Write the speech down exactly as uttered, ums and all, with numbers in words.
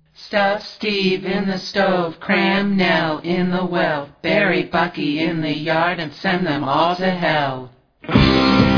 Stuff Steve in the stove, cram Nell in the well, bury Bucky in the yard and send them all to hell.